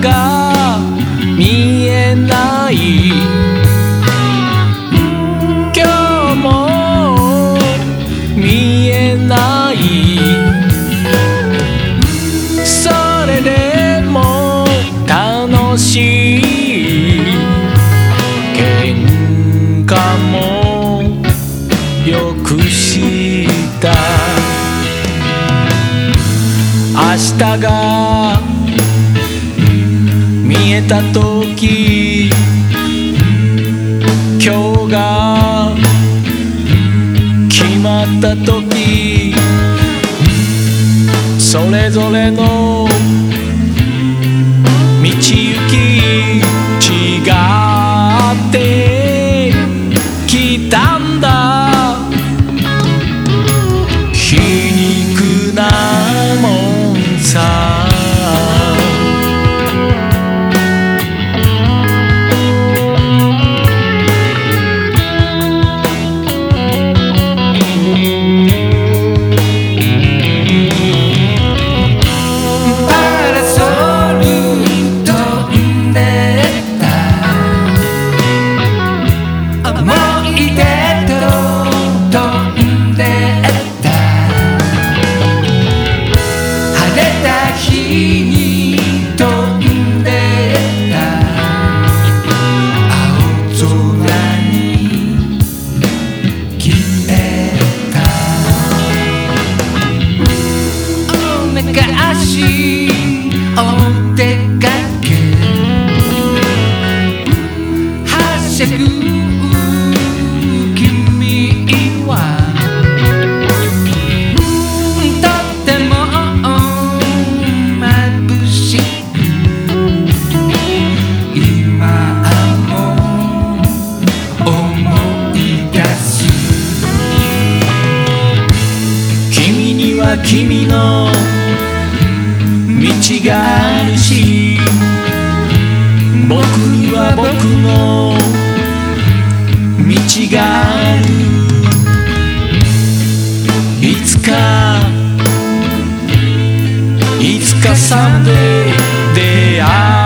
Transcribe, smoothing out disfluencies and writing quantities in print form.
が見えない。今日も見えない。それでも楽しい。喧嘩もよくした明日が見えた時、今日が決まった時、それぞれの道行き違ってきたんだ。皮肉なもんさ。お出かけはしゃぐ君はとっても眩しく今も思い出す。君には君の道があるし、僕には僕の道がある。いつかサンデー出会う。